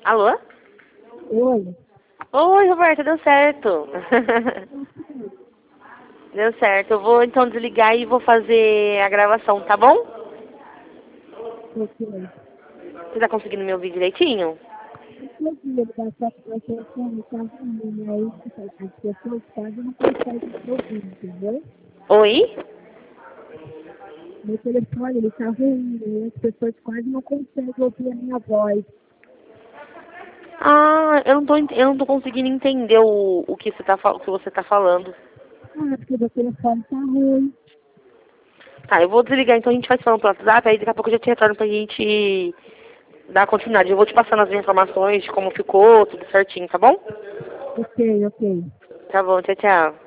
Alô? Oi. Oi, Roberta, deu certo. Deu certo. Eu vou então desligar e vou fazer a gravação, tá bom? Ok. Você tá conseguindo me ouvir direitinho? Eu queria dar só para você que está ruim, aí as pessoas quase não conseguem te ouvir, entendeu? Oi? Meu telefone, ele está ruim, né? As pessoas quase não conseguem ouvir a minha voz. Ah, eu não tô conseguindo entender o que você tá falando. Ah, porque meu telefone está ruim. Tá, eu vou desligar, então a gente vai se falando pelo WhatsApp, aí daqui a pouco eu já te retorno pra gente dar continuidade. Eu vou te passando as informações de como ficou, tudo certinho, tá bom? Ok, ok. Tá bom, tchau, tchau.